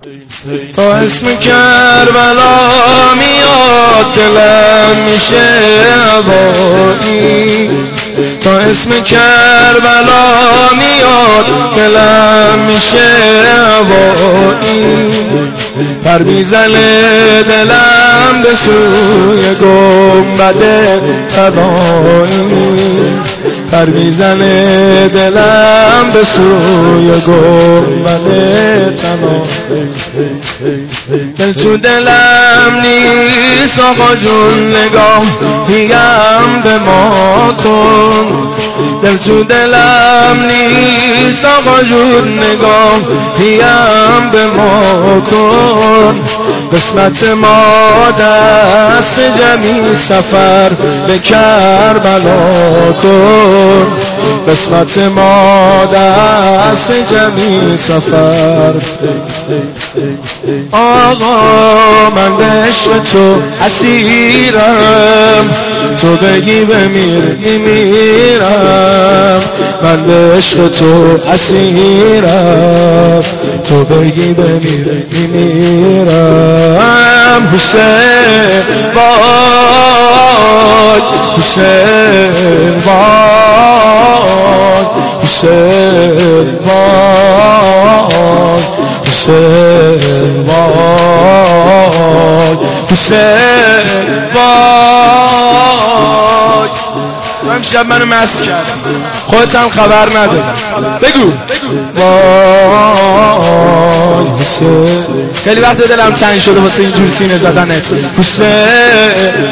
تا اسم کربلا میاد دلم میشه هوایی، تا اسم کربلا میاد دلم میشه هوایی، پر میزنه دلم به سوی گنبد طلایی، پر میزنه دلم به سوی گنبد طلایی. دل تو دلم نیست آقا جون نگاهیم به ما کن، دل تو دلم نیست آقا جون نگاهیم به ما کن، قسمت ما دست جمعی سفر به کربلا کن، قسمت ما دست جمعی سفر. آقا من به عشق تو اسیرم، تو بگی بمیر میمیرم، من به عشق تو اسیرم، تو بگی بمیر میمیرم. حسین وای حسین وای حسین وای حسین وای حسین وای. تو امشب منو مست کرد، خودت هم خبر نداری، بگو وای حسین. خیلی وقت دلم تنگ شده واسه اینجور سینه زدنت. حسین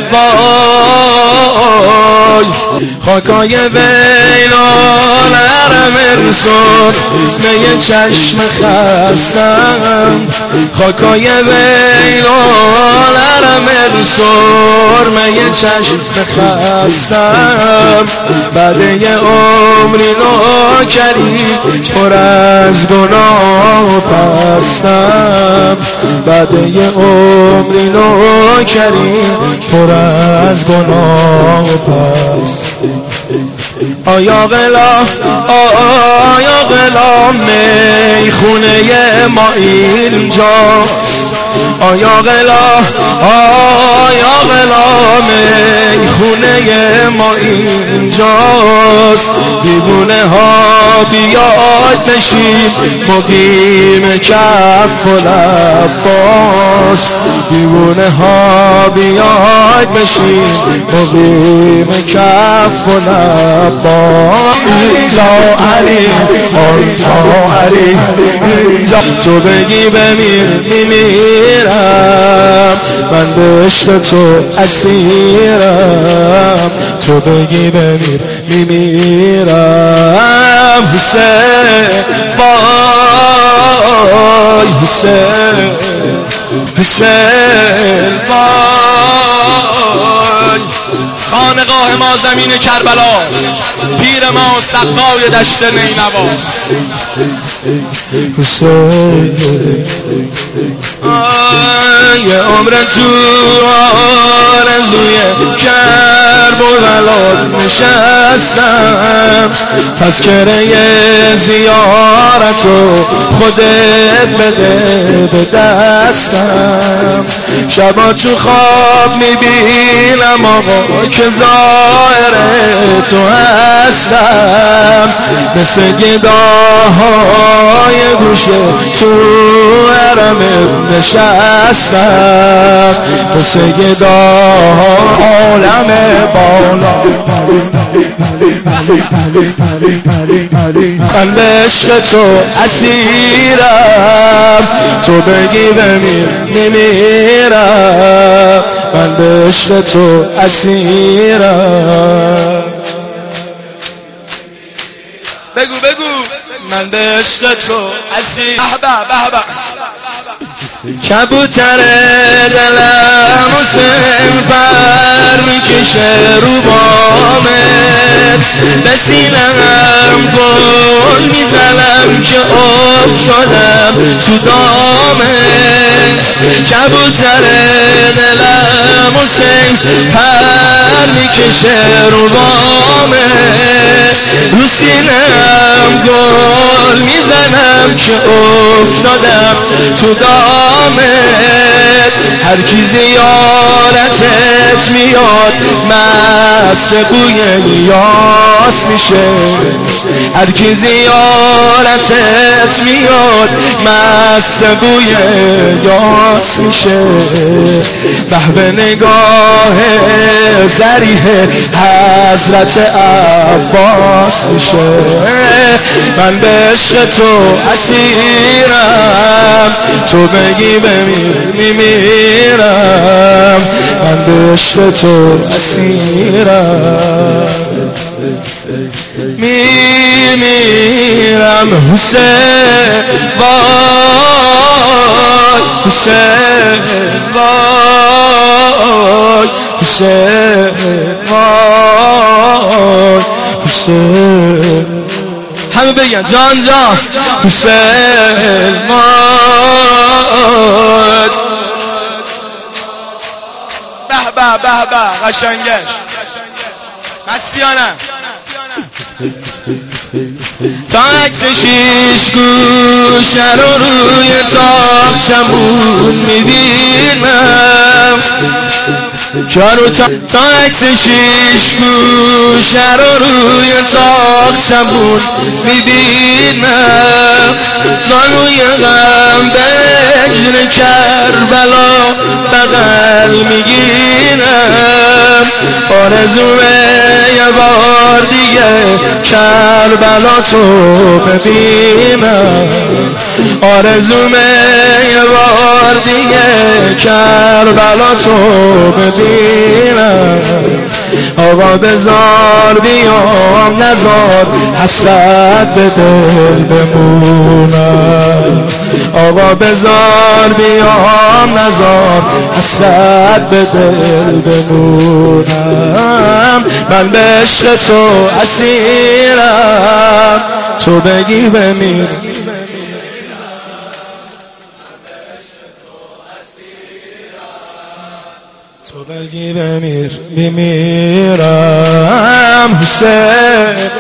وای خاکای ویلان حرم رسول می چشم خستم، خاکای ویلان حرم رسول می چشم خستم، بعد یه عمری نوکری پر از گناه پستم، بعد یه عمری نوکری پر از گناه پستم. آیا غلام آیا غلام میخونه ما اینجاست، آیا غلام میخونه ما اینجاست، دیوونه ها بیاید نشیم مقیم کف و لباس، دیوونه ها بیاید نشیم مقیم کف و لباس. اینجا علی آنجا علی، اینجا تو بگی بمیر میمیرم، من به عشق تو اسیرم، تو بگی بمیر میمیرم. حسین وای حسین حسین وای. خانقاه ما زمین کربلاست، پیر ما سقای دشت نینواست. حسین یه عمر تو آرزوی کربلا نشستم، تذکره زیارتو خودت بده به دستم، شبا تو خواب میبینم آقا که ظاهر تو هستم، مثل گداهای گوشه تو حرم نشستم، مثل گداها عالم بالا. من به عشق تو اسیرم، تو بگی بمیر میمیرم، من به عشق تو اسیرم. بگو من به عشق تو اسیرم. کبوتر دلم حسین پر میکشه رو بامت، به سینم گل میزنم که افتادم تو دامت. کبوتر دلم حسین پر میکشه رو بامت، رو سینم گل میزنم که افتادم تو دامت. هر کی زیارتت میاد مست بوی یاس میشه، هر کی زیارتت میاد مست بوی یاس میشه. به نگاه ظریف حضرت عباس میشه. من به عشق تو اسیرم، تو بگی بمیر میمیرم. من به عشق تو اسیرم، میمیرم. حسین وای، حسین وای، حسین وای، حسین. همه بگن جان جان. حسین وای. به به به به قشنگش مستیانه. تا عکس شیش گوشه رو روی تاق چمون میبینم، تا عکس شیش گوشه رو روی تاق چمون میبینم. زانوی غم به اجر کربلا بغل میگیرم. آرزومه یه بار دیگه کربلا تو ببینم، آرزومه یه بار دیگه کربلا تو ببینم. آقا بذار بیام نزار حسرت به دل بمونم، آقا بذار بیام نزار حسرت به دل بمونم. من به عشق تو اسیرم، تو بگی بمیر. تو بگی بمیر میمیرم. حسین